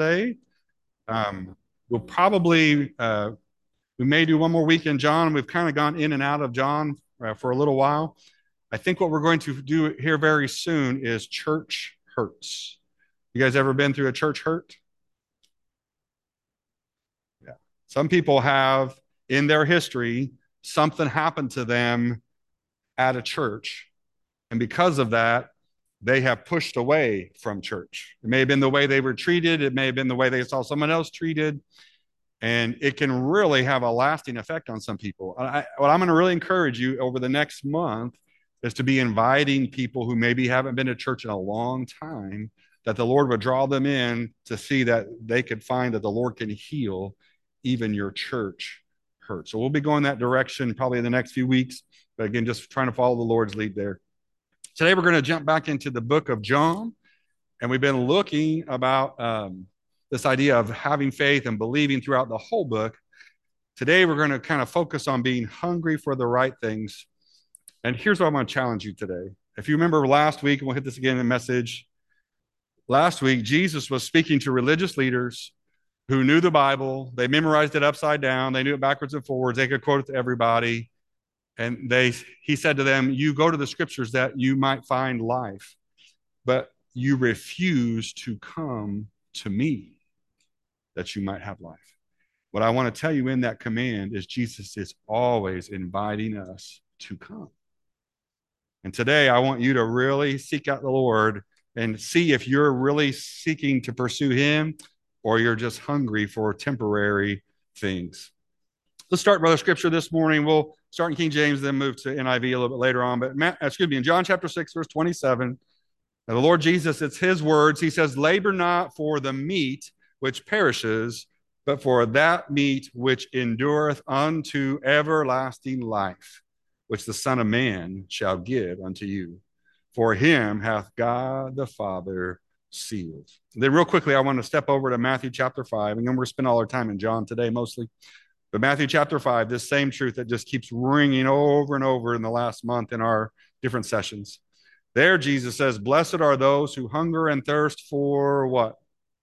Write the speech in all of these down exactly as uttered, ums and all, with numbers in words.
today. Um, we'll probably, uh, we may do one more week in John. We've kind of gone in and out of John uh, for a little while. I think what we're going to do here very soon is church hurts. You guys ever been through a church hurt? Yeah. Some people have in their history something happened to them at a church. And because of that, they have pushed away from church. It may have been the way they were treated. It may have been the way they saw someone else treated. And it can really have a lasting effect on some people. I, what I'm going to really encourage you over the next month is to be inviting people who maybe haven't been to church in a long time, that the Lord would draw them in to see that they could find that the Lord can heal even your church hurt. So we'll be going that direction probably in the next few weeks. But again, just trying to follow the Lord's lead there. Today, we're going to jump back into the book of John. And we've been looking about um, this idea of having faith and believing throughout the whole book. Today, we're going to kind of focus on being hungry for the right things. And here's what I'm going to challenge you today. If you remember last week, and we'll hit this again in the message. Last week, Jesus was speaking to religious leaders who knew the Bible. They memorized it upside down. They knew it backwards and forwards. They could quote it to everybody. And they, he said to them, you go to the scriptures that you might find life, but you refuse to come to me that you might have life. What I want to tell you in that command is Jesus is always inviting us to come. And today I want you to really seek out the Lord and see if you're really seeking to pursue him or you're just hungry for temporary things. Let's start with our scripture this morning. We'll start in King James, then move to N I V a little bit later on. But Matt, excuse me, in John chapter six, verse twenty-seven, the Lord Jesus, it's his words. He says, labor not for the meat which perishes, but for that meat which endureth unto everlasting life, which the Son of Man shall give unto you. For him hath God the Father sealed. Then real quickly, I want to step over to Matthew chapter five, and then we're going to spend all our time in John today mostly. But Matthew chapter five, this same truth that just keeps ringing over and over in the last month in our different sessions. There, Jesus says, blessed are those who hunger and thirst for what?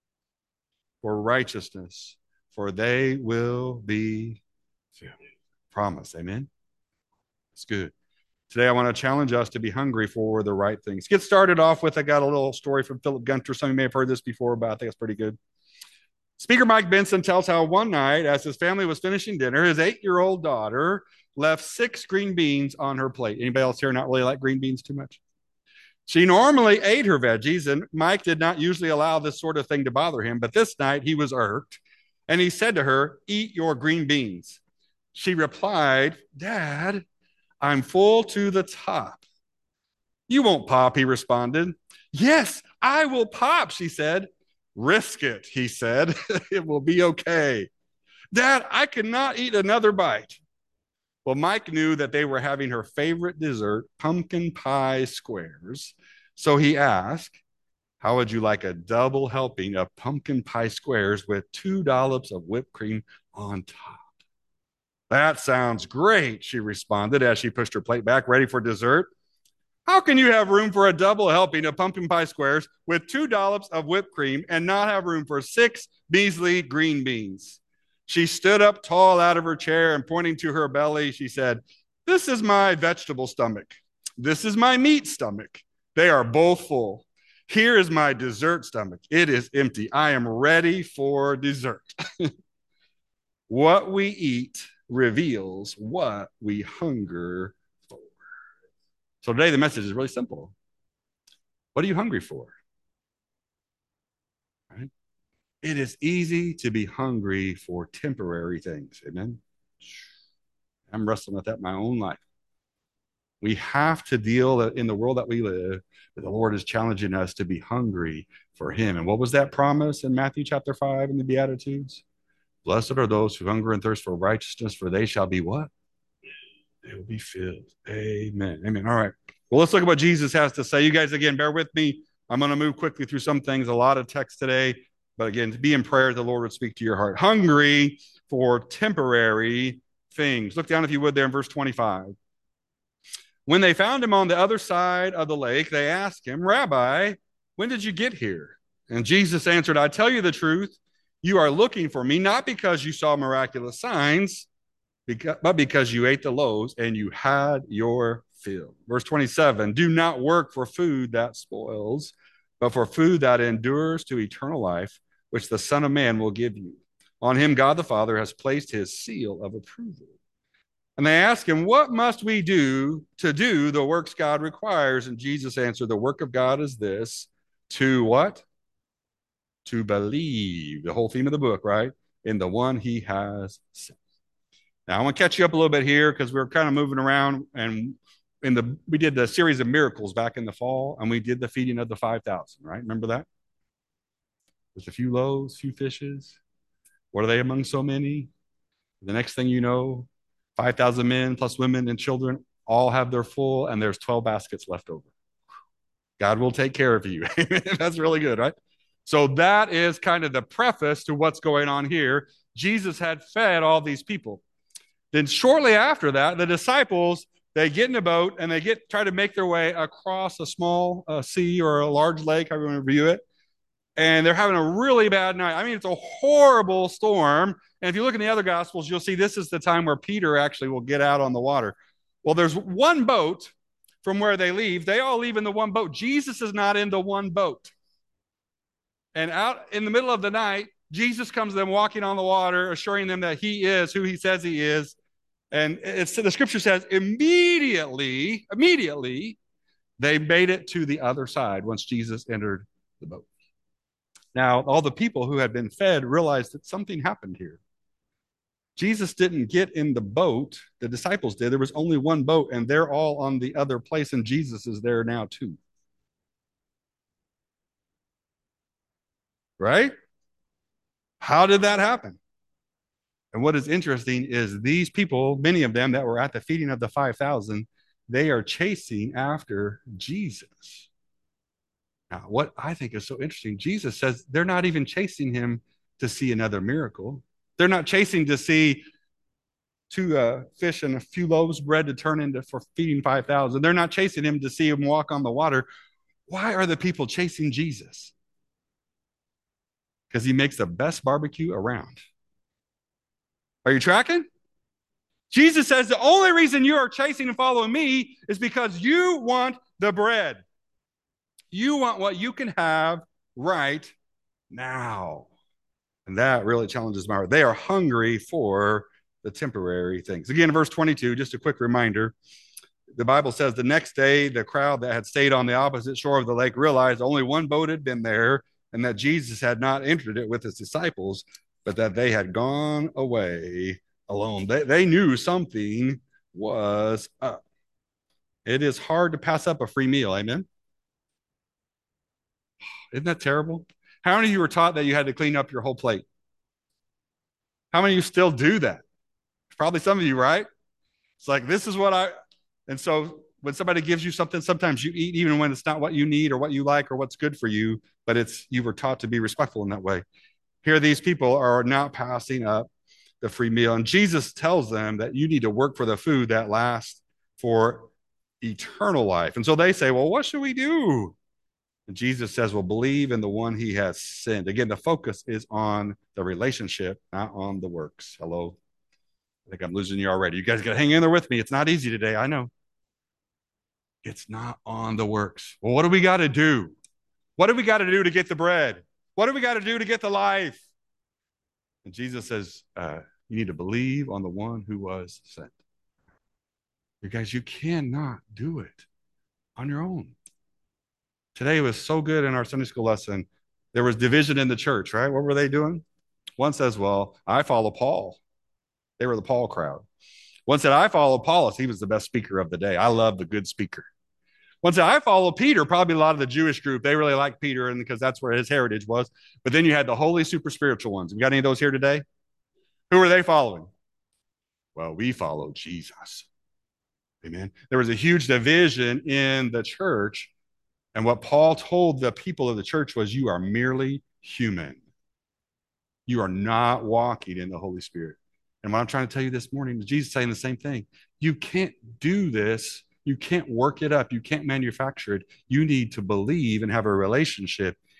For righteousness, for they will be filled. Promise, amen? It's good. Today, I want to challenge us to be hungry for the right things. Get started off with, I got a little story from Philip Gunter. Some of you may have heard this before, but I think it's pretty good. Speaker Mike Benson tells how one night, as his family was finishing dinner, his eight-year-old daughter left six green beans on her plate. Anybody else here not really like green beans too much? She normally ate her veggies, and Mike did not usually allow this sort of thing to bother him, but this night he was irked, and he said to her, eat your green beans. She replied, Dad, I'm full to the top. You won't pop, he responded. Yes, I will pop, she said. Risk it, he said. It will be okay. Dad, I cannot eat another bite. Well, Mike knew that they were having her favorite dessert, pumpkin pie squares. So he asked, how would you like a double helping of pumpkin pie squares with two dollops of whipped cream on top? That sounds great, she responded as she pushed her plate back, ready for dessert. How can you have room for a double helping of pumpkin pie squares with two dollops of whipped cream and not have room for six measly green beans? She stood up tall out of her chair and pointing to her belly, she said, this is my vegetable stomach. This is my meat stomach. They are both full. Here is my dessert stomach. It is empty. I am ready for dessert. What we eat reveals what we hunger for. So today the message is really simple. What are you hungry for? Right? It is easy to be hungry for temporary things. Amen. I'm wrestling with that in my own life. We have to deal in the world that we live, that the Lord is challenging us to be hungry for him. And what was that promise in Matthew chapter five in the Beatitudes? Blessed are those who hunger and thirst for righteousness, for they shall be what? They will be filled. Amen. Amen. All right. Well, let's look at what Jesus has to say. You guys, again, bear with me. I'm going to move quickly through some things, a lot of text today. But again, to be in prayer, the Lord would speak to your heart. Hungry for temporary things. Look down, if you would, there in verse twenty-five. When they found him on the other side of the lake, they asked him, Rabbi, when did you get here? And Jesus answered, I tell you the truth, you are looking for me, not because you saw miraculous signs, but because you ate the loaves and you had your fill. Verse twenty-seven, do not work for food that spoils, but for food that endures to eternal life, which the Son of Man will give you. On him, God the Father has placed his seal of approval. And they ask him, what must we do to do the works God requires? And Jesus answered, the work of God is this, to what? To believe, the whole theme of the book, right? In the one he has sent. Now, I want to catch you up a little bit here because we're kind of moving around, and in the we did the series of miracles back in the fall, and we did the feeding of the five thousand, right? Remember that? There's a few loaves, few fishes. What are they among so many? The next thing you know, five thousand men plus women and children all have their full, and there's twelve baskets left over. God will take care of you. That's really good, right? So that is kind of the preface to what's going on here. Jesus had fed all these people. Then shortly after that, the disciples, they get in a boat and they get try to make their way across a small uh, sea or a large lake, however you want to view it. And they're having a really bad night. I mean, it's a horrible storm. And if you look in the other Gospels, you'll see this is the time where Peter actually will get out on the water. Well, there's one boat from where they leave. They all leave in the one boat. Jesus is not in the one boat. And out in the middle of the night, Jesus comes to them walking on the water, assuring them that he is who he says he is. And it's, the scripture says immediately, immediately, they made it to the other side once Jesus entered the boat. Now, all the people who had been fed realized that something happened here. Jesus didn't get in the boat. The disciples did. There was only one boat, and they're all on the other place, and Jesus is there now too. Right? How did that happen? And what is interesting is these people, many of them that were at the feeding of the five thousand, they are chasing after Jesus. Now, what I think is so interesting, Jesus says they're not even chasing him to see another miracle. They're not chasing to see two uh, fish and a few loaves of bread to turn into for feeding five thousand. They're not chasing him to see him walk on the water. Why are the people chasing Jesus? Because he makes the best barbecue around. Are you tracking? Jesus says the only reason you are chasing and following me is because you want the bread. You want what you can have right now. And that really challenges my heart. They are hungry for the temporary things. Again, in verse twenty-two, just a quick reminder, the Bible says the next day, the crowd that had stayed on the opposite shore of the lake realized only one boat had been there and that Jesus had not entered it with his disciples, but that they had gone away alone. They, they knew something was up. It is hard to pass up a free meal. Amen. Isn't that terrible? How many of you were taught that you had to clean up your whole plate? How many of you still do that? Probably some of you, right? It's like, this is what I, and so when somebody gives you something, sometimes you eat even when it's not what you need or what you like or what's good for you, but it's, you were taught to be respectful in that way. Here, these people are not passing up the free meal. And Jesus tells them that you need to work for the food that lasts for eternal life. And so they say, well, what should we do? And Jesus says, well, believe in the one he has sent. Again, the focus is on the relationship, not on the works. Hello? I think I'm losing you already. You guys got to hang in there with me. It's not easy today. I know. It's not on the works. Well, what do we got to do? What do we got to do to get the bread? What do we got to do to get the life? And Jesus says, uh, you need to believe on the one who was sent. You guys, you cannot do it on your own. Today was so good in our Sunday school lesson. There was division in the church, right? What were they doing? One says, well, I follow Paul. They were the Paul crowd. One said, I follow Apollos. He was the best speaker of the day. I love the good speaker. One said, I follow Peter. Probably a lot of the Jewish group. They really liked Peter and because that's where his heritage was. But then you had the holy, super spiritual ones. We got any of those here today? Who are they following? Well, we follow Jesus. Amen. There was a huge division in the church. And what Paul told the people of the church was, you are merely human. You are not walking in the Holy Spirit. And what I'm trying to tell you this morning is Jesus saying the same thing. You can't do this. You can't work it up. You can't manufacture it. You need to believe and have a relationship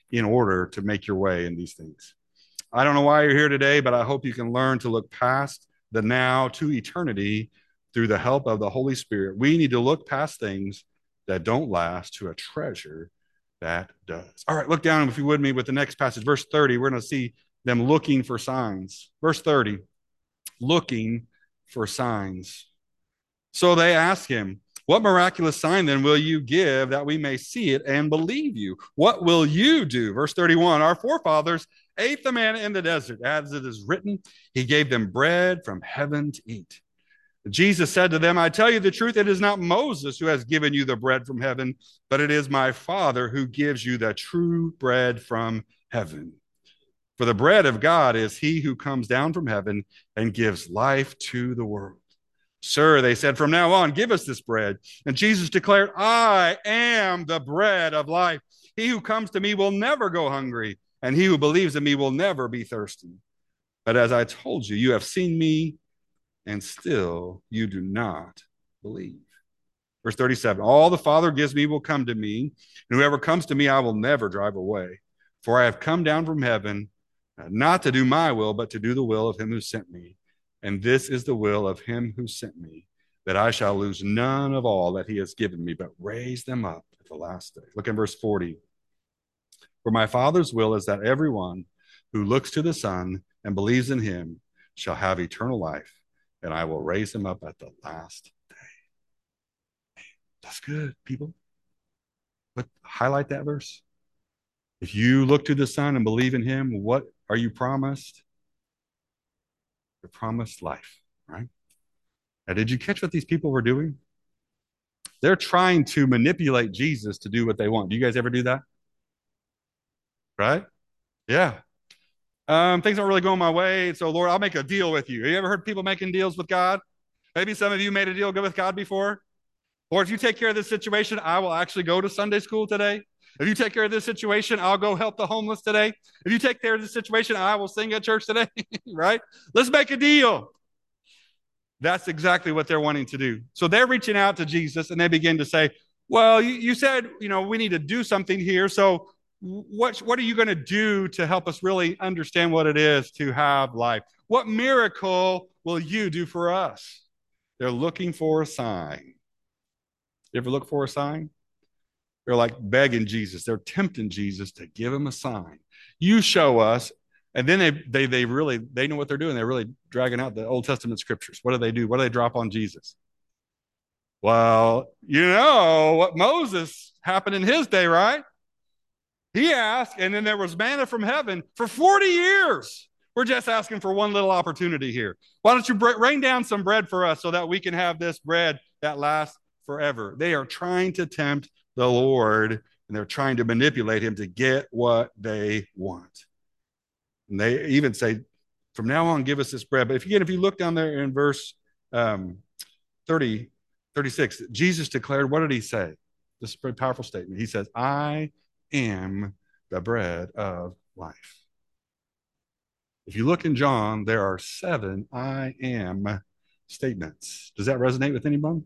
in order to make your way in these things. I don't know why you're here today, but I hope you can learn to look past the now to eternity through the help of the Holy Spirit. We need to look past things that don't last to a treasure that does. All right, look down, if you would, me with the next passage, verse thirty. We're going to see them looking for signs. Verse thirty, looking for signs. So they ask him, what miraculous sign then will you give that we may see it and believe you? What will you do? Verse thirty-one, our forefathers ate the manna in the desert, as it is written, he gave them bread from heaven to eat. Jesus said to them, I tell you the truth, it is not Moses who has given you the bread from heaven, but it is my Father who gives you the true bread from heaven. For the bread of God is he who comes down from heaven and gives life to the world. Sir, they said, from now on, give us this bread. And Jesus declared, I am the bread of life. He who comes to me will never go hungry, and he who believes in me will never be thirsty. But as I told you, you have seen me, and still you do not believe. Verse thirty-seven, all the Father gives me will come to me, and whoever comes to me I will never drive away. For I have come down from heaven, not to do my will, but to do the will of him who sent me. And this is the will of him who sent me, that I shall lose none of all that he has given me, but raise them up at the last day. Look at verse forty. For my Father's will is that everyone who looks to the Son and believes in him shall have eternal life, and I will raise him up at the last day. That's good, people. But highlight that verse. If you look to the Son and believe in him, what are you promised? You're promised life, right? Now, did you catch what these people were doing? They're trying to manipulate Jesus to do what they want. Do you guys ever do that? Right? Yeah. Um, things aren't really going my way. So, Lord, I'll make a deal with you. Have you ever heard people making deals with God? Maybe some of you made a deal with God before. Or if you take care of this situation, I will actually go to Sunday school today. If you take care of this situation, I'll go help the homeless today. If you take care of this situation, I will sing at church today, right? Let's make a deal. That's exactly what they're wanting to do. So they're reaching out to Jesus and they begin to say, well, you, you said, you know, we need to do something here. So what, what are you going to do to help us really understand what it is to have life? What miracle will you do for us? They're looking for a sign. You ever look for a sign? They're like begging Jesus. They're tempting Jesus to give them a sign. You show us. And then they they they really they know what they're doing. They're really dragging out the Old Testament scriptures. What do they do? What do they drop on Jesus? Well, you know what Moses happened in his day, right? He asked, and then there was manna from heaven for forty years. We're just asking for one little opportunity here. Why don't you rain down some bread for us so that we can have this bread that lasts forever? They are trying to tempt the Lord, and they're trying to manipulate him to get what they want. And they even say, from now on, give us this bread. But if again, if you look down there in verse um, thirty, thirty-six, Jesus declared, what did he say? This is a very powerful statement. He says, I am the bread of life. If you look in John, there are seven I am statements. Does that resonate with anyone?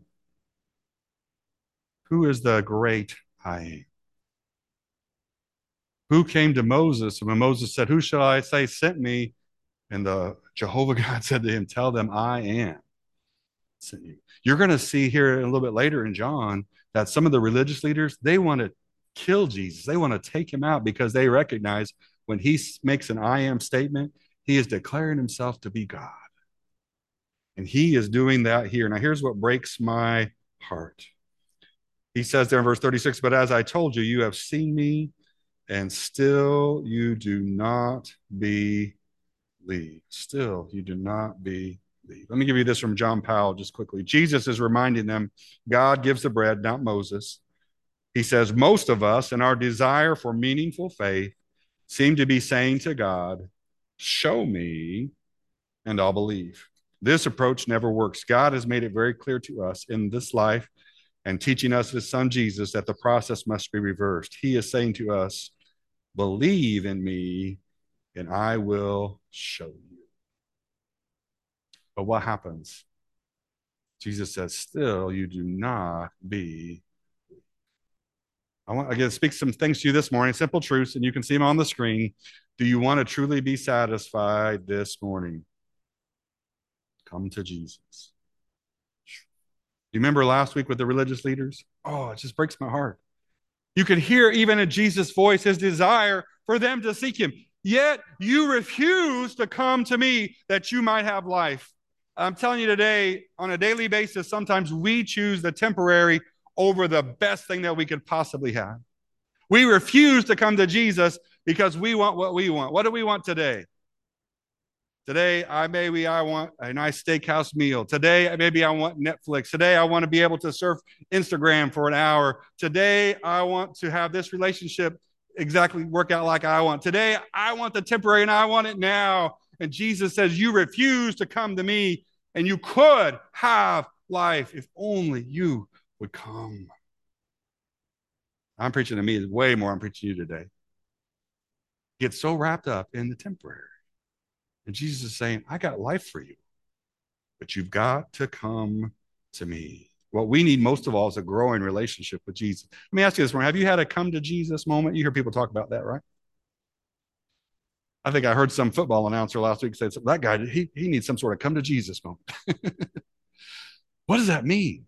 Who is the great I am? Who came to Moses? And when Moses said, who shall I say sent me? And the Jehovah God said to him, tell them I am sent you. You're going to see here a little bit later in John that some of the religious leaders, they want to kill Jesus. They want to take him out because they recognize when he makes an I am statement, he is declaring himself to be God. And he is doing that here. Now, here's what breaks my heart. He says there in verse thirty-six, but as I told you, you have seen me, and still you do not believe. Still you do not believe. Let me give you this from John Powell just quickly. Jesus is reminding them, God gives the bread, not Moses. He says, most of us in our desire for meaningful faith seem to be saying to God, show me and I'll believe. This approach never works. God has made it very clear to us in this life and teaching us his son Jesus that the process must be reversed. He is saying to us, believe in me and I will show you. But what happens? Jesus says, still you do not be. I want again to speak some things to you this morning, simple truths, and you can see them on the screen. Do you want to truly be satisfied this morning? Come to Jesus. You remember last week with the religious leaders? Oh, it just breaks my heart. You could hear even in Jesus' voice his desire for them to seek him. Yet you refuse to come to me that you might have life. I'm telling you today, on a daily basis, sometimes we choose the temporary over the best thing that we could possibly have. We refuse to come to Jesus because we want what we want. What do we want today? Today, I maybe I want a nice steakhouse meal. Today, maybe I want Netflix. Today, I want to be able to surf Instagram for an hour. Today, I want to have this relationship exactly work out like I want. Today, I want the temporary and I want it now. And Jesus says, you refuse to come to me and you could have life if only you would come. I'm preaching to me way more I'm preaching to you today. Get so wrapped up in the temporary. And Jesus is saying, I got life for you, but you've got to come to me. What we need most of all is a growing relationship with Jesus. Let me ask you this one. Have you had a come to Jesus moment? You hear people talk about that, right? I think I heard some football announcer last week say, that guy, he, he needs some sort of come to Jesus moment. What does that mean?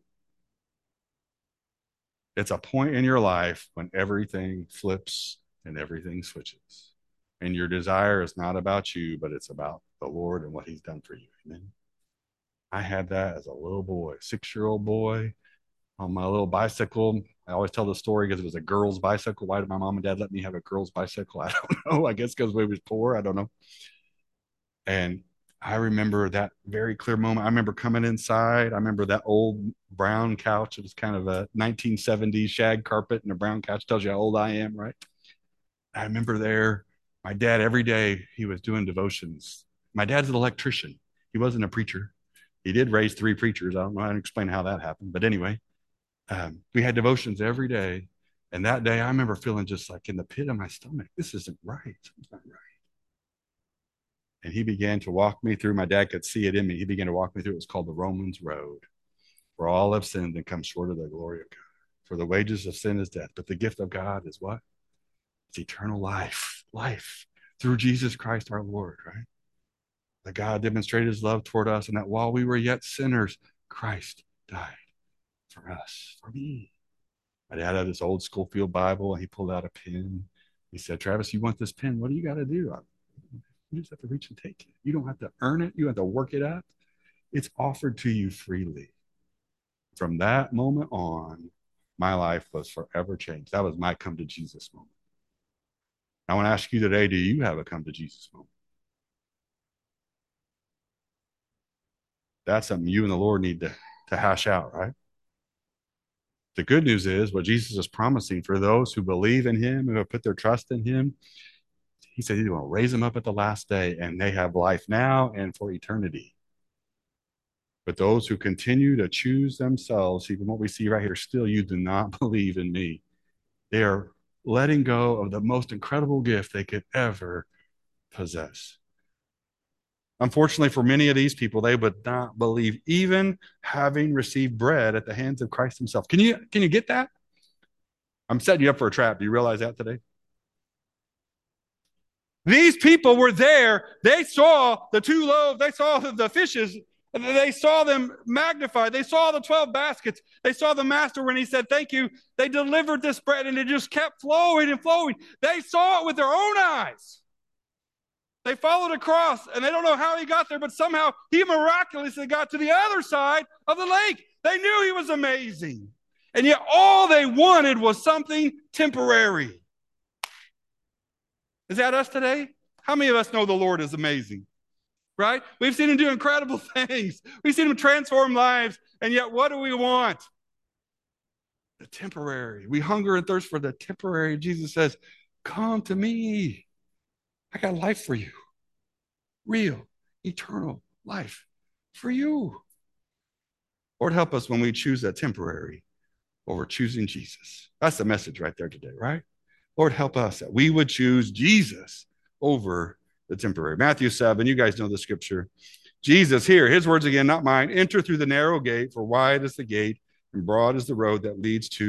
It's a point in your life when everything flips and everything switches. And your desire is not about you, but it's about the Lord and what he's done for you. Amen. I had that as a little boy, six-year-old boy on my little bicycle. I always tell the story because it was a girl's bicycle. Why did my mom and dad let me have a girl's bicycle? I don't know. I guess because we was poor. I don't know. And I remember that very clear moment. I remember coming inside. I remember that old brown couch. It was kind of a nineteen seventies shag carpet and a brown couch. Tells you how old I am, right? I remember there. My dad, every day, he was doing devotions. My dad's an electrician. He wasn't a preacher. He did raise three preachers. I don't know how to explain how that happened. But anyway, um, we had devotions every day. And that day, I remember feeling just like in the pit of my stomach, this isn't right. It's not right. And he began to walk me through. My dad could see it in me. He began to walk me through. It was called the Romans Road. For all have sinned and come short of the glory of God. For the wages of sin is death. But the gift of God is what? It's eternal life, life through Jesus Christ our Lord, right? That God demonstrated his love toward us and that while we were yet sinners, Christ died for us, for me. My dad had this old Schofield Bible and he pulled out a pen. He said, Travis, you want this pen? What do you got to do? You just have to reach and take it. You don't have to earn it. You have to work it up. It's offered to you freely. From that moment on, my life was forever changed. That was my come to Jesus moment. I want to ask you today, do you have a come to Jesus moment? That's something you and the Lord need to, to hash out, right? The good news is what Jesus is promising for those who believe in him, who have put their trust in him. He said he's going to raise them up at the last day and they have life now and for eternity. But those who continue to choose themselves, even what we see right here, still you do not believe in me. They are letting go of the most incredible gift they could ever possess. Unfortunately, for many of these people, they would not believe, even having received bread at the hands of Christ himself. Can you, can you get that? I'm setting you up for a trap. Do you realize that today? These people were there. They saw the two loaves. They saw the fishes. They saw them magnified. They saw the twelve baskets. They saw the master when he said, thank you. They delivered this bread and it just kept flowing and flowing. They saw it with their own eyes. They followed across and they don't know how he got there, but somehow he miraculously got to the other side of the lake. They knew he was amazing. And yet all they wanted was something temporary. Is that us today? How many of us know the Lord is amazing? Right? We've seen him do incredible things. We've seen him transform lives. And yet what do we want? The temporary. We hunger and thirst for the temporary. Jesus says, come to me. I got life for you. Real, eternal life for you. Lord, help us when we choose that temporary over choosing Jesus. That's the message right there today, right? Lord, help us that we would choose Jesus over the temporary. Matthew seven, you guys know the scripture. Jesus here, his words again, not mine. Enter through the narrow gate, for wide is the gate and broad is the road that leads to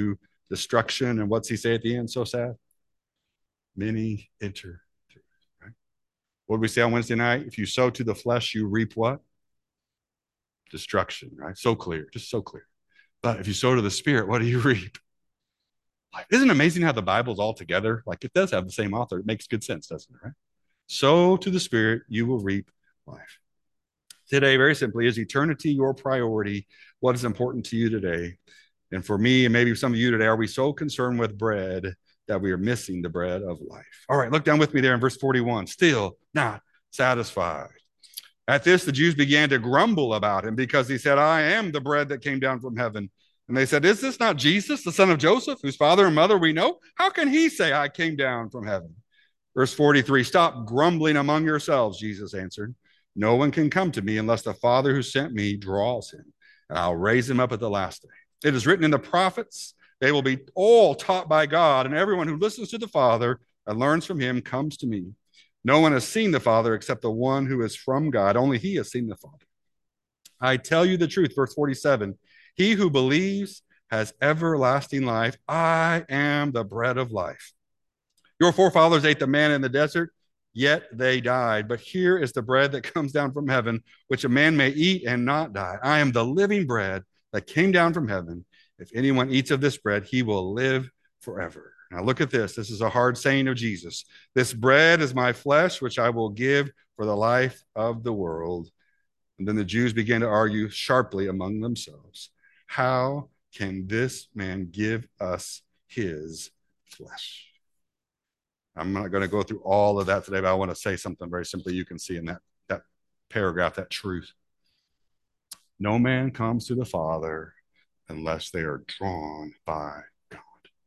destruction. And what's he say at the end? So sad. Many enter through. Right? What did we say on Wednesday night? If you sow to the flesh, you reap what? Destruction, right? So clear, just so clear. But if you sow to the Spirit, what do you reap? Like, isn't it amazing how the Bible's all together? Like, it does have the same author. It makes good sense, doesn't it, right? Sow to the Spirit, you will reap life. Today, very simply, is eternity your priority? What is important to you today? And for me, and maybe some of you today, are we so concerned with bread that we are missing the bread of life? All right, look down with me there in verse forty-one. Still not satisfied. At this, the Jews began to grumble about him because he said, I am the bread that came down from heaven. And they said, is this not Jesus, the son of Joseph, whose father and mother we know? How can he say, I came down from heaven? Verse forty-three, stop grumbling among yourselves, Jesus answered. No one can come to me unless the Father who sent me draws him, and I'll raise him up at the last day. It is written in the prophets, they will be all taught by God, and everyone who listens to the Father and learns from him comes to me. No one has seen the Father except the one who is from God. Only he has seen the Father. I tell you the truth, verse forty-seven, he who believes has everlasting life. I am the bread of life. Your forefathers ate the manna in the desert, yet they died. But here is the bread that comes down from heaven, which a man may eat and not die. I am the living bread that came down from heaven. If anyone eats of this bread, he will live forever. Now look at this. This is a hard saying of Jesus. This bread is my flesh, which I will give for the life of the world. And then the Jews began to argue sharply among themselves. How can this man give us his flesh? I'm not going to go through all of that today, but I want to say something very simply you can see in that, that paragraph, that truth. No man comes to the Father unless they are drawn by God.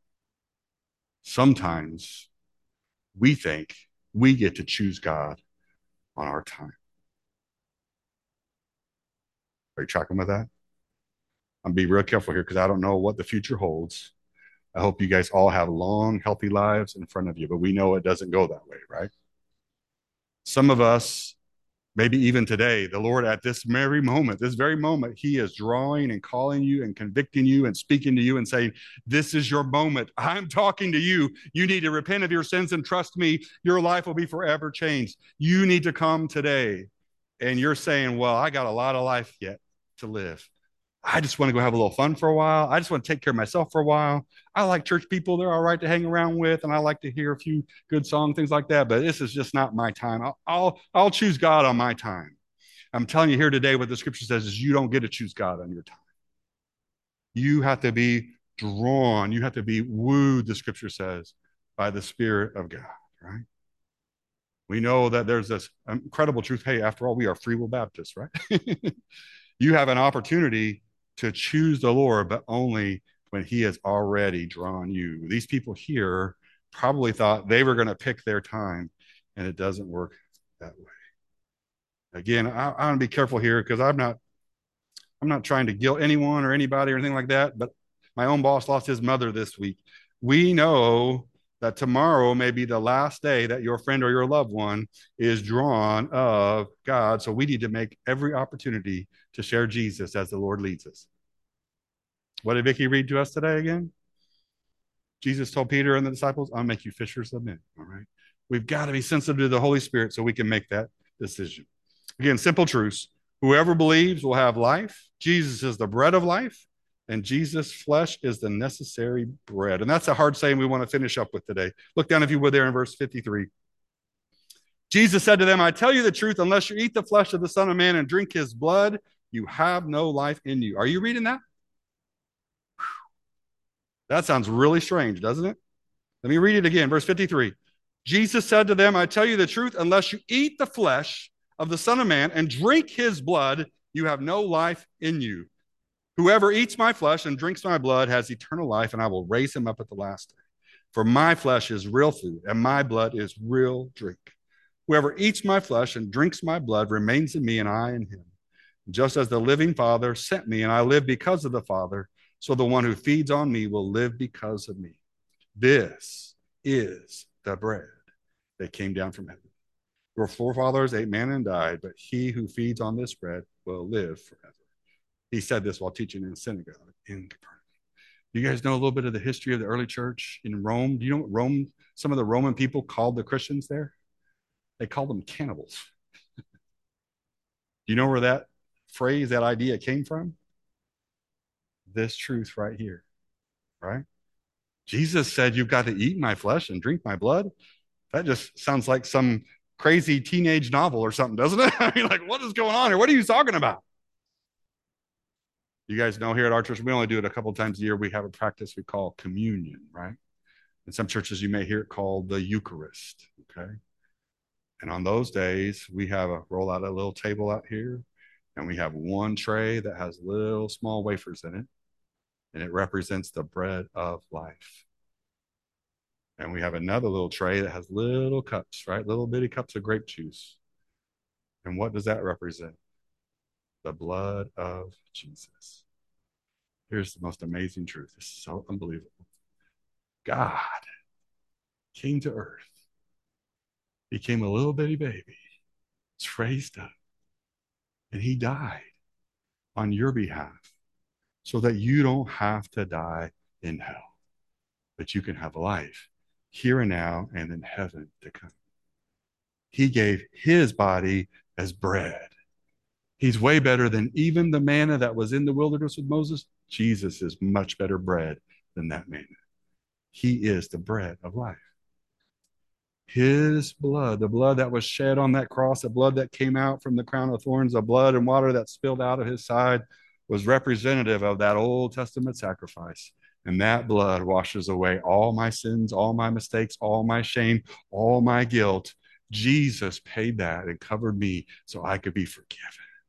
Sometimes we think we get to choose God on our time. Are you tracking with that? I'm being real careful here because I don't know what the future holds. I hope you guys all have long, healthy lives in front of you, but we know it doesn't go that way, right? Some of us, maybe even today, the Lord at this very moment, this very moment, he is drawing and calling you and convicting you and speaking to you and saying, this is your moment. I'm talking to you. You need to repent of your sins and trust me. Your life will be forever changed. You need to come today. And you're saying, well, I got a lot of life yet to live. I just want to go have a little fun for a while. I just want to take care of myself for a while. I like church people. They're all right to hang around with, and I like to hear a few good songs, things like that. But this is just not my time. I'll, I'll, I'll choose God on my time. I'm telling you here today what the scripture says is you don't get to choose God on your time. You have to be drawn. You have to be wooed, the scripture says, by the Spirit of God, right? We know that there's this incredible truth. Hey, after all, we are free will Baptists, right? You have an opportunity to choose the Lord, but only when he has already drawn you. These people here probably thought they were going to pick their time, and it doesn't work that way. Again, I, I want to be careful here because I'm not, I'm not trying to guilt anyone or anybody or anything like that, but my own boss lost his mother this week. We know that tomorrow may be the last day that your friend or your loved one is drawn of God. So we need to make every opportunity to share Jesus as the Lord leads us. What did Vicki read to us today again? Jesus told Peter and the disciples, I'll make you fishers of men. All right. We've got to be sensitive to the Holy Spirit so we can make that decision. Again, simple truths. Whoever believes will have life. Jesus is the bread of life, and Jesus' flesh is the necessary bread. And that's a hard saying we want to finish up with today. Look down, if you would, there in verse fifty-three. Jesus said to them, I tell you the truth, unless you eat the flesh of the Son of Man and drink his blood, you have no life in you. Are you reading that? That sounds really strange, doesn't it? Let me read it again. Verse fifty-three. Jesus said to them, I tell you the truth, unless you eat the flesh of the Son of Man and drink his blood, you have no life in you. Whoever eats my flesh and drinks my blood has eternal life, and I will raise him up at the last day. For my flesh is real food, and my blood is real drink. Whoever eats my flesh and drinks my blood remains in me, and I in him. Just as the living Father sent me, and I live because of the Father, so the one who feeds on me will live because of me. This is the bread that came down from heaven. Your forefathers ate manna and died, but he who feeds on this bread will live forever. He said this while teaching in a synagogue in Capernaum. You guys know a little bit of the history of the early church in Rome? Do you know what Rome, some of the Roman people called the Christians there? They called them cannibals. Do you know where that phrase, that idea came from? This truth right here, right? Jesus said, you've got to eat my flesh and drink my blood. That just sounds like some crazy teenage novel or something, doesn't it? I mean, like, what is going on here? What are you talking about? You guys know here at our church, we only do it a couple times a year. We have a practice we call communion, right? In some churches, you may hear it called the Eucharist, okay? And on those days, we have a roll out a little table out here, and we have one tray that has little small wafers in it, and it represents the bread of life. And we have another little tray that has little cups, right? Little bitty cups of grape juice. And what does that represent? The blood of Jesus. Here's the most amazing truth. This is so unbelievable. God came to earth, became a little bitty baby, was raised up, and he died on your behalf so that you don't have to die in hell, but you can have life here and now and in heaven to come. He gave his body as bread. He's way better than even the manna that was in the wilderness with Moses. Jesus is much better bread than that manna. He is the bread of life. His blood, the blood that was shed on that cross, the blood that came out from the crown of thorns, the blood and water that spilled out of his side, was representative of that Old Testament sacrifice. And that blood washes away all my sins, all my mistakes, all my shame, all my guilt. Jesus paid that and covered me so I could be forgiven.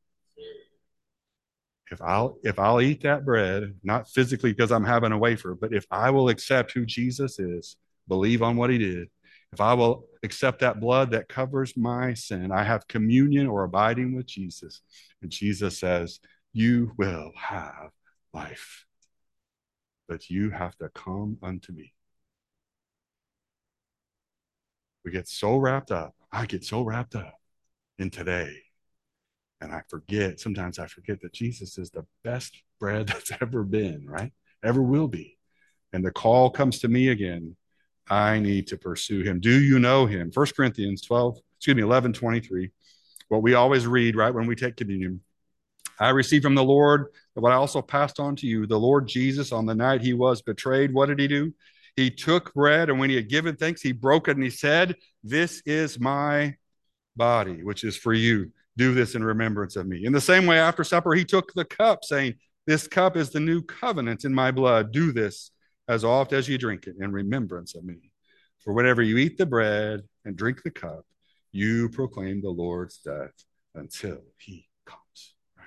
If I'll if I'll eat that bread, not physically because I'm having a wafer, but if I will accept who Jesus is, believe on what he did, if I will accept that blood that covers my sin, I have communion or abiding with Jesus. And Jesus says, you will have life, but you have to come unto me. We get so wrapped up. I get so wrapped up in today. And I forget, sometimes I forget that Jesus is the best bread that's ever been, right? Ever will be. And the call comes to me again. I need to pursue him. Do you know him? First Corinthians twelve, excuse me, eleven twenty-three. What we always read, right, when we take communion. I received from the Lord what I also passed on to you. The Lord Jesus, on the night he was betrayed, what did he do? He took bread, and when he had given thanks, he broke it, and he said, this is my body, which is for you. Do this in remembrance of me. In the same way, after supper, he took the cup, saying, this cup is the new covenant in my blood. Do this as oft as you drink it in remembrance of me. For whenever you eat the bread and drink the cup, you proclaim the Lord's death until he comes. Right?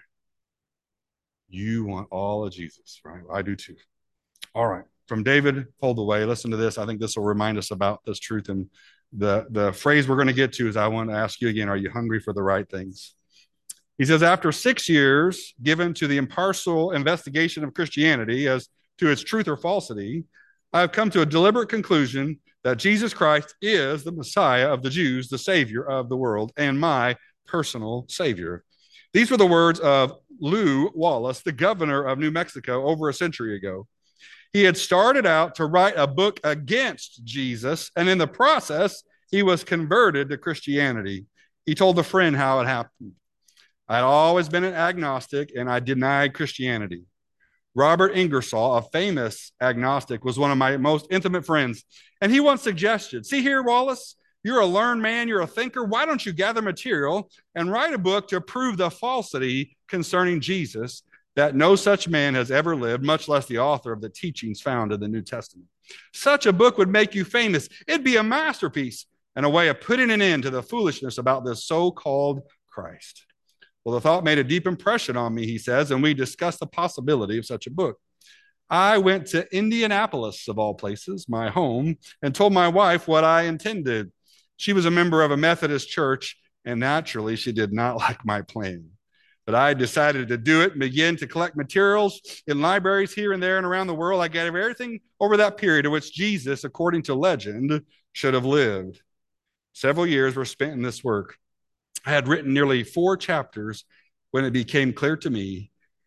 You want all of Jesus, right? I do too. All right. From David Foldaway, listen to this. I think this will remind us about this truth. And the, the phrase we're going to get to is, I want to ask you again, are you hungry for the right things? He says, after six years given to the impartial investigation of Christianity as to its truth or falsity, I have come to a deliberate conclusion that Jesus Christ is the Messiah of the Jews, the Savior of the world, and my personal Savior. These were the words of Lew Wallace, the governor of New Mexico, over a century ago. He had started out to write a book against Jesus, and in the process, he was converted to Christianity. He told a friend how it happened. I had always been an agnostic, and I denied Christianity. Robert Ingersoll, a famous agnostic, was one of my most intimate friends, and he once suggested, see here, Wallace, you're a learned man, you're a thinker. Why don't you gather material and write a book to prove the falsity concerning Jesus, that no such man has ever lived, much less the author of the teachings found in the New Testament. Such a book would make you famous. It'd be a masterpiece and a way of putting an end to the foolishness about this so-called Christ. Well, the thought made a deep impression on me, he says, and we discussed the possibility of such a book. I went to Indianapolis, of all places, my home, and told my wife what I intended. She was a member of a Methodist church, and naturally, she did not like my plan. But I decided to do it and begin to collect materials in libraries here and there and around the world. I gathered everything over that period in which Jesus, according to legend, should have lived. Several years were spent in this work. I had written nearly four chapters when it became clear to me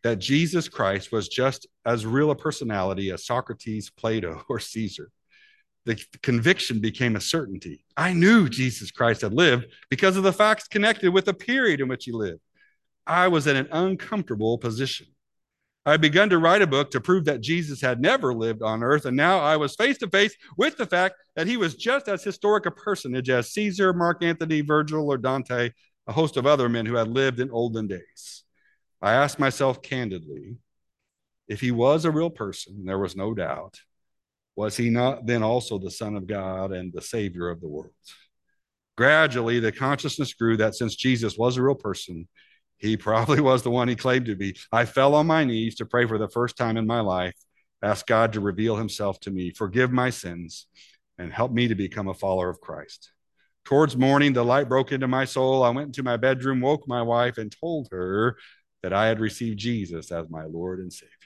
that Jesus Christ was just as real a personality as Socrates, Plato, or Caesar. The conviction became a certainty. I knew Jesus Christ had lived because of the facts connected with the period in which he lived. I was in an uncomfortable position. I had begun to write a book to prove that Jesus had never lived on earth, and now I was face to face with the fact that he was just as historic a personage as Caesar, Mark Antony, Virgil, or Dante, a host of other men who had lived in olden days. I asked myself candidly, if he was a real person, there was no doubt, was he not then also the Son of God and the Savior of the world? Gradually, the consciousness grew that since Jesus was a real person, he probably was the one he claimed to be. I fell on my knees to pray for the first time in my life, ask God to reveal himself to me, forgive my sins, and help me to become a follower of Christ. Towards morning, the light broke into my soul. I went into my bedroom, woke my wife, and told her that I had received Jesus as my Lord and Savior.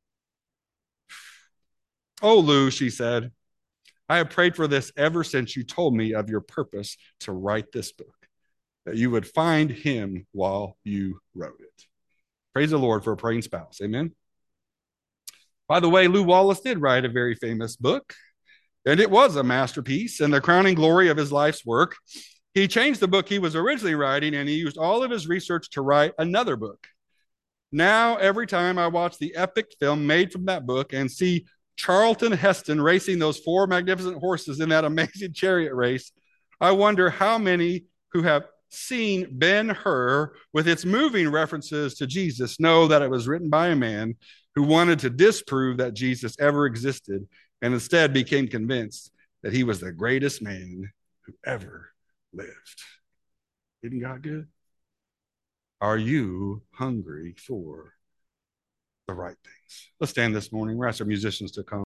Oh, Lou, she said, I have prayed for this ever since you told me of your purpose to write this book, that you would find him while you wrote it. Praise the Lord for a praying spouse. Amen. By the way, Lew Wallace did write a very famous book, and it was a masterpiece and the crowning glory of his life's work. He changed the book he was originally writing, and he used all of his research to write another book. Now, every time I watch the epic film made from that book and see Charlton Heston racing those four magnificent horses in that amazing chariot race, I wonder how many who have seen Ben-Hur with its moving references to Jesus know that it was written by a man who wanted to disprove that Jesus ever existed and instead became convinced that he was the greatest man who ever lived. Isn't God good? Are you hungry for the right things? Let's stand this morning. We're asking our musicians to come.